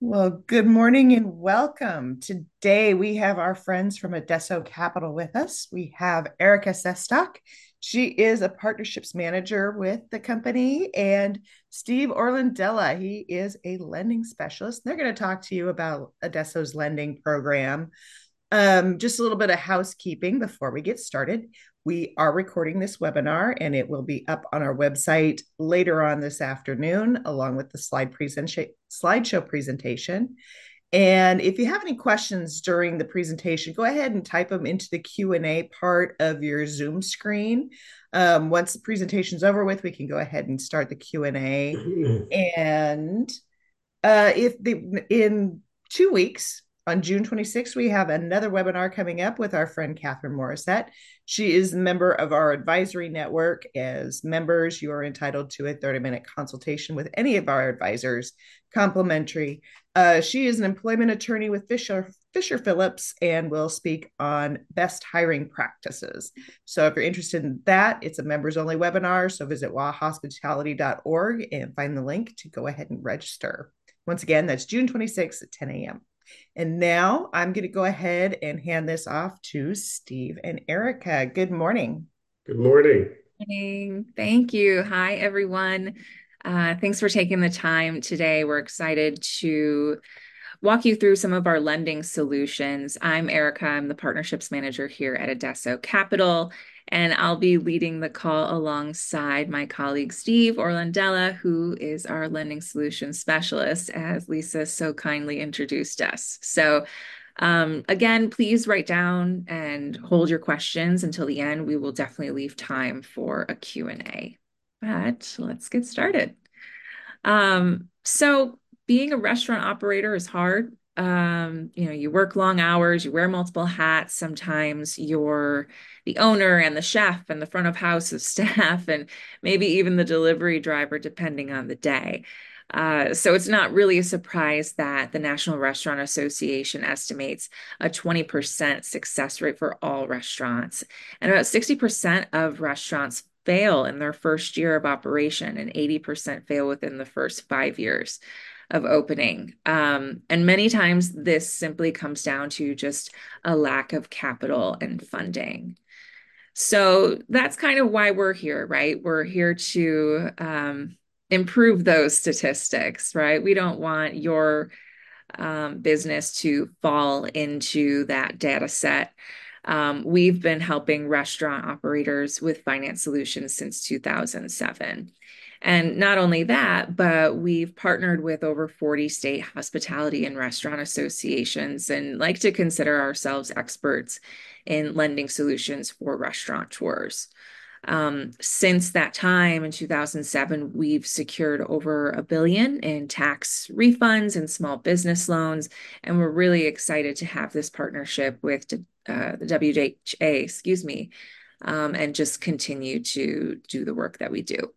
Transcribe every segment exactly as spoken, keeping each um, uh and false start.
Well, good morning and welcome. Today we have our friends from Adesso Capital with us. We have Erica Sestock. She is a partnerships manager with the company, and Steve Orlandella. He is a lending specialist. They're going to talk to you about Adesso's lending program. Um, just a little bit of housekeeping before we get started. We are recording this webinar and it will be up on our website later on this afternoon, along with the slide presentation, slideshow presentation. And if you have any questions during the presentation, go ahead and type them into the Q and A part of your Zoom screen. Um, once the presentation's over with, we can go ahead and start the Q and A. And uh, if the in two weeks, on June twenty-sixth, we have another webinar coming up with our friend Catherine Morissette. She is a member of our advisory network. As members, you are entitled to a thirty minute consultation with any of our advisors, complimentary. Uh, she is an employment attorney with Fisher, Fisher Phillips and will speak on best hiring practices. So if you're interested in that, it's a members only webinar. So visit w a hospitality dot org and find the link to go ahead and register. Once again, that's June twenty-sixth at ten a.m. And now I'm going to go ahead and hand this off to Steve and Erica. Good morning. Good morning. Morning. Thank you. Hi, everyone. Uh, thanks for taking the time today. We're excited to walk you through some of our lending solutions. I'm Erica. I'm the partnerships manager here at Adesso Capital, and I'll be leading the call alongside my colleague Steve Orlandella, who is our lending solutions specialist, as Lisa so kindly introduced us. So um, again, please write down and hold your questions until the end. We will definitely leave time for a Q and A. But let's get started. Um, so being a restaurant operator is hard. Um, you know, you work long hours, you wear multiple hats. Sometimes you're the owner and the chef and the front of house of staff, and maybe even the delivery driver, depending on the day. Uh, so it's not really a surprise that the National Restaurant Association estimates a twenty percent success rate for all restaurants. And about sixty percent of restaurants fail in their first year of operation, and eighty percent fail within the first five years of opening. Um, and many times this simply comes down to just a lack of capital and funding. So that's kind of why we're here, right? We're here to um, improve those statistics, right? We don't want your um, business to fall into that data set. Um, we've been helping restaurant operators with finance solutions since two thousand seven. And not only that, but we've partnered with over forty state hospitality and restaurant associations and like to consider ourselves experts in lending solutions for restaurateurs. Um, since that time in two thousand seven, we've secured over a billion in tax refunds and small business loans, and we're really excited to have this partnership with uh, the W H A, excuse me, um, and just continue to do the work that we do.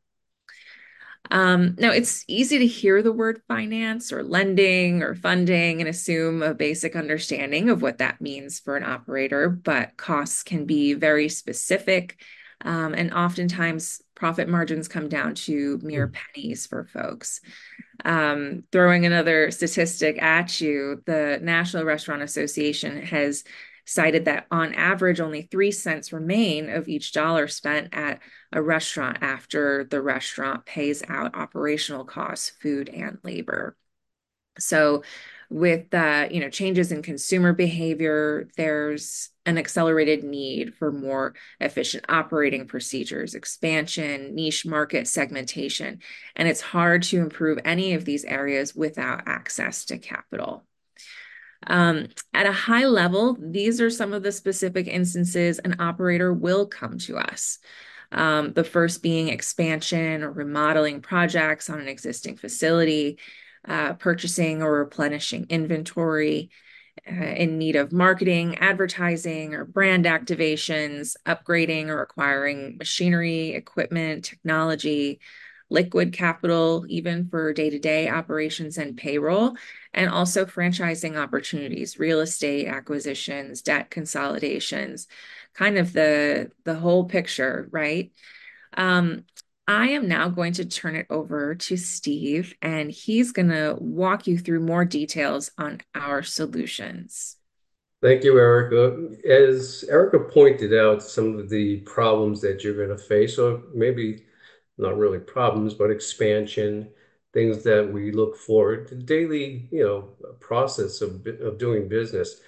Um, now, it's easy to hear the word finance or lending or funding and assume a basic understanding of what that means for an operator, but costs can be very specific. Um, and oftentimes, profit margins come down to mere pennies for folks. Um, throwing another statistic at you, the National Restaurant Association has cited that on average, only three cents remain of each dollar spent at a restaurant after the restaurant pays out operational costs, food, and labor. So with uh, you know, changes in consumer behavior, there's an accelerated need for more efficient operating procedures, expansion, niche market segmentation, and it's hard to improve any of these areas without access to capital. Um, at a high level, these are some of the specific instances an operator will come to us. Um, the first being expansion or remodeling projects on an existing facility, uh, purchasing or replenishing inventory, uh, in need of marketing, advertising, or brand activations, upgrading or acquiring machinery, equipment, technology, liquid capital, even for day-to-day operations and payroll, and also franchising opportunities, real estate acquisitions, debt consolidations, kind of the the whole picture, right? Um, I am now going to turn it over to Steve, and he's going to walk you through more details on our solutions. Thank you, Erica. As Erica pointed out, some of the problems that you're going to face, or maybe not really problems, but expansion, things that we look for, the daily, you know, process of, of doing business.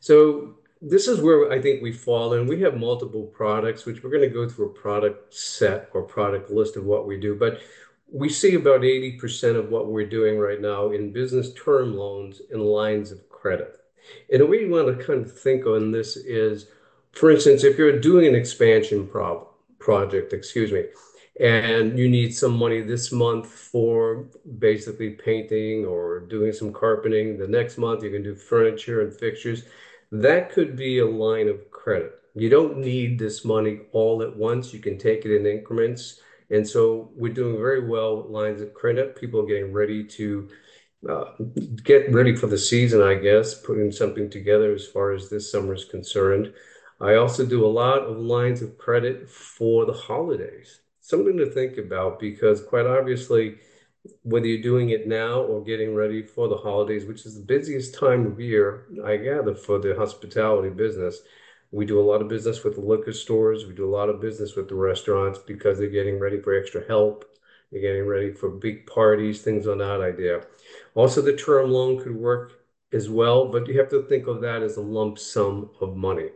So this is where I think we fall in. We have multiple products, which we're going to go through a product set or product list of what we do, but we see about eighty percent of what we're doing right now in business term loans and lines of credit. And the way you want to kind of think on this is, for instance, if you're doing an expansion prob project, excuse me, and you need some money this month for basically painting or doing some carpeting, the next month you can do furniture and fixtures. That could be a line of credit. You don't need this money all at once. You can take it in increments. And so we're doing very well with lines of credit. People are getting ready to uh, get ready for the season, I guess, putting something together as far as this summer is concerned. I also do a lot of lines of credit for the holidays. Something to think about because, quite obviously, whether you're doing it now or getting ready for the holidays, which is the busiest time of year, I gather, for the hospitality business. We do a lot of business with the liquor stores. We do a lot of business with the restaurants because they're getting ready for extra help. They're getting ready for big parties, things on that idea. Also, the term loan could work as well, but you have to think of that as a lump sum of money.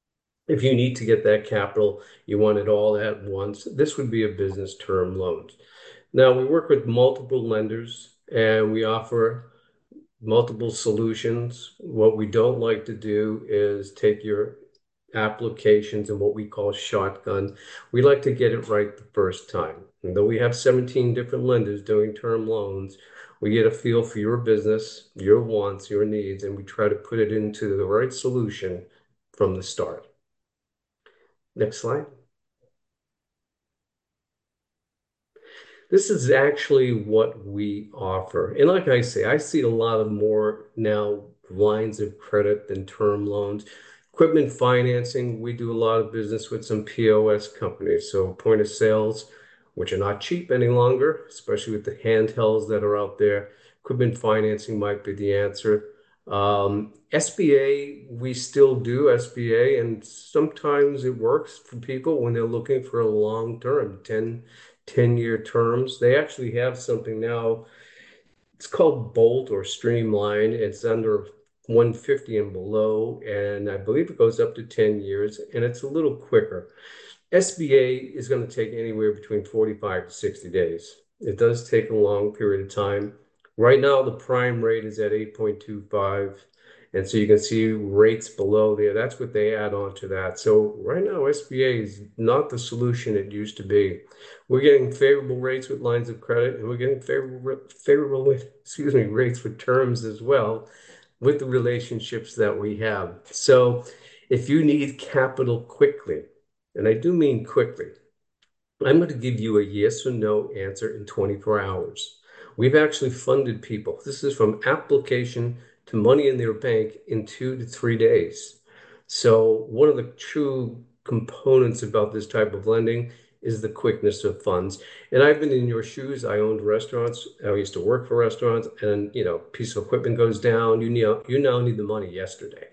If you need to get that capital, you want it all at once, this would be a business term loan. Now, we work with multiple lenders and we offer multiple solutions. What we don't like to do is take your applications and what we call shotgun. We like to get it right the first time. And though we have seventeen different lenders doing term loans, we get a feel for your business, your wants, your needs, and we try to put it into the right solution from the start. Next slide. This is actually what we offer. And like I say, I see a lot of more now lines of credit than term loans. Equipment financing, we do a lot of business with some P O S companies. So point of sales, which are not cheap any longer, especially with the handhelds that are out there. Equipment financing might be the answer. Um, S B A, we still do S B A, and sometimes it works for people when they're looking for a long term, ten ten year terms. They actually have something now. It's called Bolt or Streamline. It's under one fifty and below, and I believe it goes up to ten years, and it's a little quicker. S B A is going to take anywhere between forty-five to sixty days. It does take a long period of time. Right now, the prime rate is at eight point two five. And so you can see rates below there. That's what they add on to that. So right now, S B A is not the solution it used to be. We're getting favorable rates with lines of credit, and we're getting favorable, favorable, excuse me, rates with terms as well with the relationships that we have. So if you need capital quickly, and I do mean quickly, I'm going to give you a yes or no answer in twenty-four hours. We've actually funded people. This is from application to money in their bank in two to three days. So one of the true components about this type of lending is the quickness of funds. And I've been in your shoes. I owned restaurants. I used to work for restaurants, and you know, piece of equipment goes down. You need, you now need the money yesterday.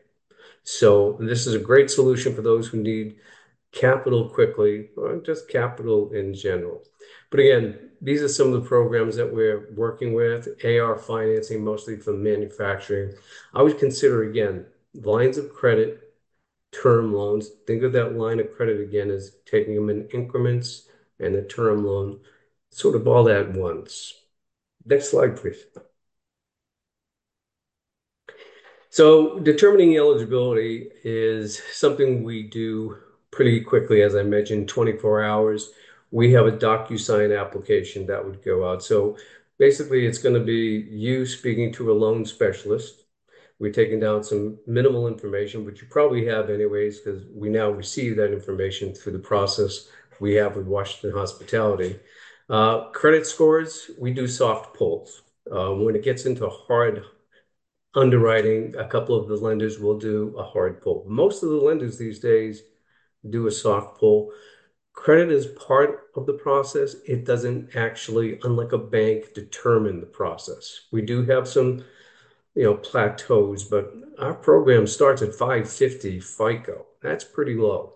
So this is a great solution for those who need capital quickly, or just capital in general. But again, these are some of the programs that we're working with. A R financing, mostly for manufacturing. I would consider, again, lines of credit, term loans. Think of that line of credit again as taking them in increments, and the term loan, sort of all at once. Next slide, please. So determining eligibility is something we do pretty quickly, as I mentioned, twenty-four hours. We have a DocuSign application that would go out. So basically, it's going to be you speaking to a loan specialist. We're taking down some minimal information, which you probably have anyways, because we now receive that information through the process we have with Washington Hospitality. Uh, credit scores, we do soft pulls. Uh, when it gets into hard underwriting, a couple of the lenders will do a hard pull. Most of the lenders these days do a soft pull. Credit is part of the process. It doesn't actually, unlike a bank, determine the process. We do have some, you know, plateaus, but our program starts at five fifty FICO. That's pretty low.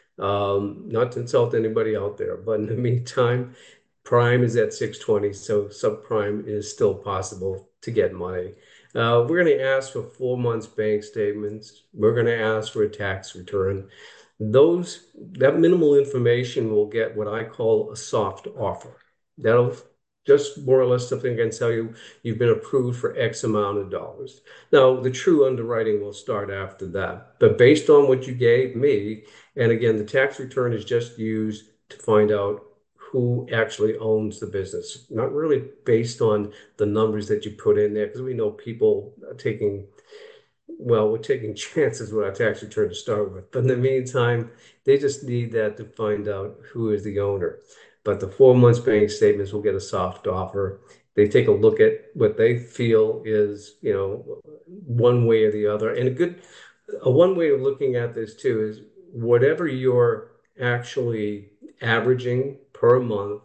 Um, not to insult anybody out there, but in the meantime, prime is at six twenty, so subprime is still possible to get money. Uh, we're going to ask for four months bank statements. We're going to ask for a tax return. Those that minimal information will get what I call a soft offer. That'll just more or less something I can tell you you've been approved for X amount of dollars. Now, the true underwriting will start after that. But based on what you gave me, and again, the tax return is just used to find out who actually owns the business, not really based on the numbers that you put in there, because we know people are taking well, we're taking chances with our tax return to start with. But in the meantime, they just need that to find out who is the owner. But the four months bank statements will get a soft offer. They take a look at what they feel is, you know, one way or the other. And a good, a one way of looking at this too is whatever you're actually averaging per month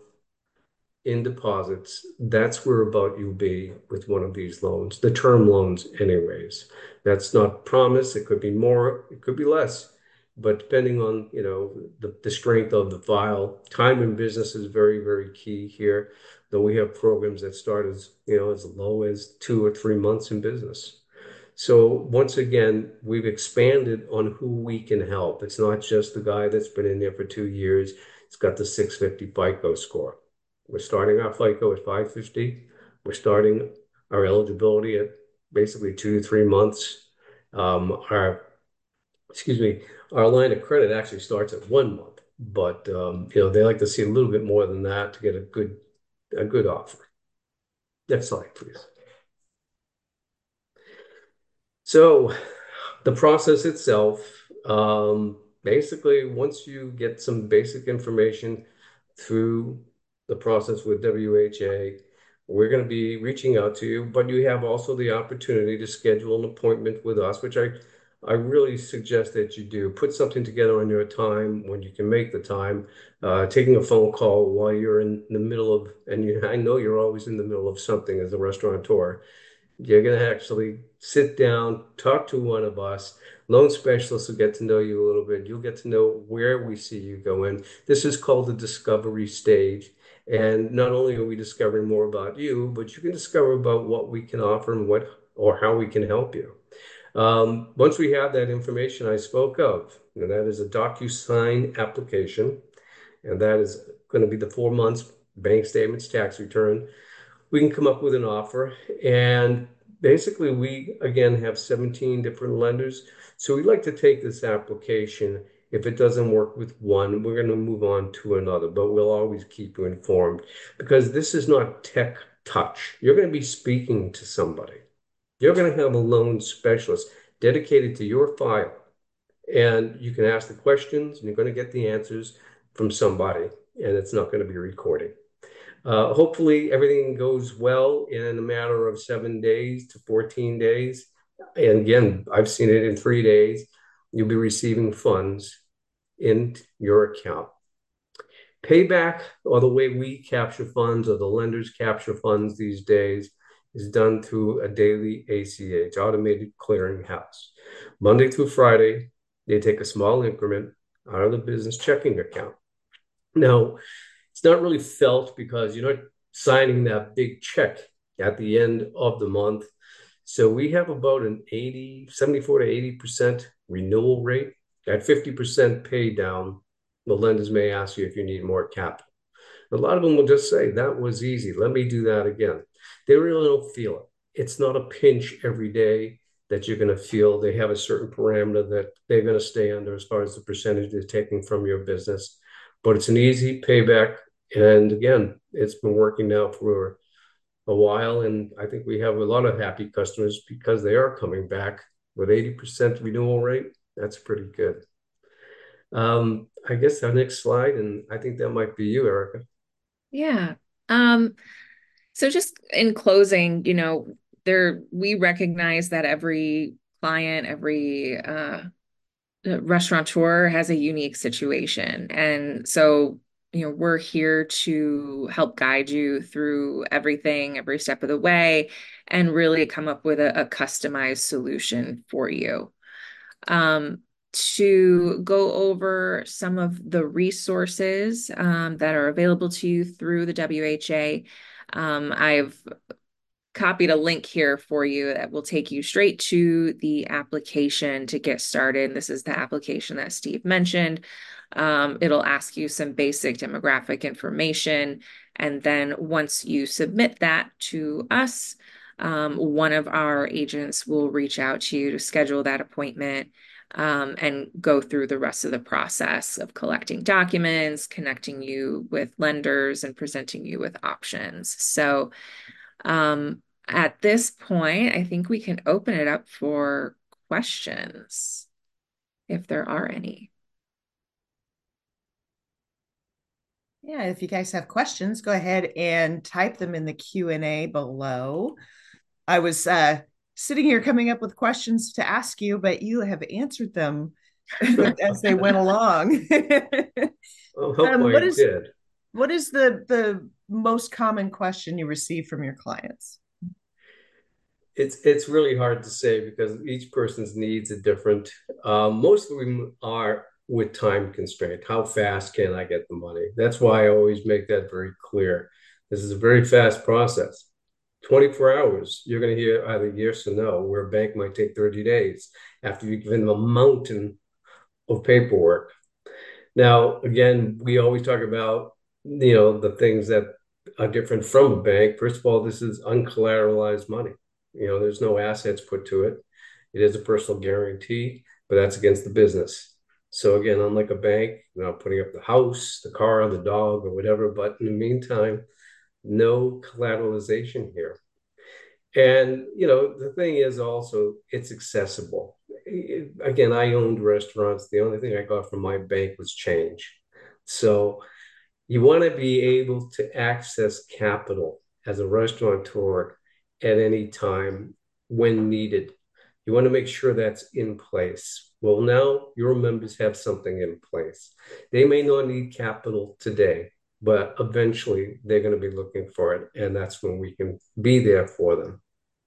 in deposits, that's where about you'll be with one of these loans, the term loans anyways. That's not promise. It could be more, it could be less. But depending on, you know, the, the strength of the file, time in business is very, very key here. Though we have programs that start as, you know, as low as two or three months in business. So once again, we've expanded on who we can help. It's not just the guy that's been in there for two years. It's got the six fifty FICO score. We're starting our FICO at five fifty. We're starting our eligibility at basically two to three months. Um, our, excuse me, our line of credit actually starts at one month, but um, you know, they like to see a little bit more than that to get a good a good offer. Next slide, please. So the process itself, um, basically, once you get some basic information through the process with W H A, we're going to be reaching out to you, but you have also the opportunity to schedule an appointment with us, which I, I really suggest that you do. Put something together on your time when you can make the time. Uh, taking a phone call while you're in the middle of, and you, I know you're always in the middle of something as a restaurateur. You're going to actually sit down, talk to one of us. Loan specialists will get to know you a little bit. You'll get to know where we see you going. This is called the discovery stage. And not only are we discovering more about you, but you can discover about what we can offer and what or how we can help you. Um, once we have that information I spoke of, and that is a DocuSign application, and that is going to be the four months bank statements, tax return, we can come up with an offer. And basically, we again have seventeen different lenders. So we'd like to take this application. If it doesn't work with one, we're going to move on to another, but we'll always keep you informed because this is not tech touch. You're going to be speaking to somebody. You're going to have a loan specialist dedicated to your file, and you can ask the questions and you're going to get the answers from somebody, and it's not going to be recorded. Uh, hopefully, everything goes well in a matter of seven days to fourteen days. And again, I've seen it in three days. You'll be receiving funds in your account. Payback, or the way we capture funds, or the lenders capture funds these days, is done through a daily A C H, automated clearing house. Monday through Friday, they take a small increment out of the business checking account. Now, it's not really felt because you're not signing that big check at the end of the month. So we have about an eighty, seventy-four to eighty percent renewal rate. At fifty percent pay down, the lenders may ask you if you need more capital. A lot of them will just say, that was easy. Let me do that again. They really don't feel it. It's not a pinch every day that you're going to feel. They have a certain parameter that they're going to stay under as far as the percentage they're taking from your business. But it's an easy payback. And again, it's been working now for a while. And I think we have a lot of happy customers because they are coming back with eighty percent renewal rate. That's pretty good. Um, I guess our next slide, and I think that might be you, Erica. Yeah. Um, so just in closing, you know, there we recognize that every client, every uh uh, restaurateur has a unique situation. And so, you know, we're here to help guide you through everything, every step of the way, and really come up with a, a customized solution for you. Um, to go over some of the resources um, that are available to you through the W H A. Um, I've copied a link here for you that will take you straight to the application to get started. This is the application that Steve mentioned. Um, it'll ask you some basic demographic information. And then once you submit that to us, um, one of our agents will reach out to you to schedule that appointment um, and go through the rest of the process of collecting documents, connecting you with lenders, and presenting you with options. So, um, at this point, I think we can open it up for questions, if there are any. Yeah, if you guys have questions, go ahead and type them in the Q and A below. I was uh, sitting here coming up with questions to ask you, but you have answered them as they went along. I hope um, I what is did. what is the the most common question you receive from your clients? It's it's really hard to say because each person's needs are different. Um, most of them are with time constraint. How fast can I get the money? That's why I always make that very clear. This is a very fast process. twenty-four hours, you're going to hear either yes or no, where a bank might take thirty days after you've given them a mountain of paperwork. Now, again, we always talk about, you know, the things that are different from a bank. First of all, this is uncollateralized money. You know, there's no assets put to it. It is a personal guarantee, but that's against the business. So again, unlike a bank, you know, putting up the house, the car, the dog, or whatever. But in the meantime, no collateralization here. And you know, the thing is also it's accessible. Again, I owned restaurants. The only thing I got from my bank was change. So you want to be able to access capital as a restaurateur at any time when needed. You want to make sure that's in place. Well, now your members have something in place. They may not need capital today, but eventually they're going to be looking for it. And that's when we can be there for them.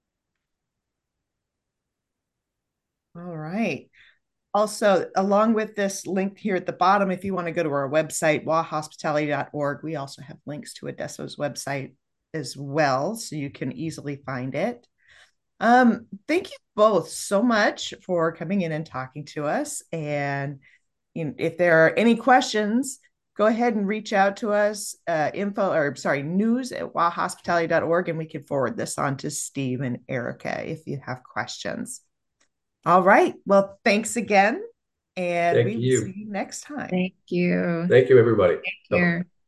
All right. Also, along with this link here at the bottom, if you want to go to our website, w a hospitality dot org, we also have links to Adesso's website as well, so you can easily find it. Um, thank you both so much for coming in and talking to us. And you know, if there are any questions, go ahead and reach out to us, uh, info or sorry, news at w a hospitality dot org, and we can forward this on to Steve and Erica if you have questions. All right. Well, thanks again. And Thank we will see you. you next time. Thank you. Thank you, everybody. Take Bye-bye. care.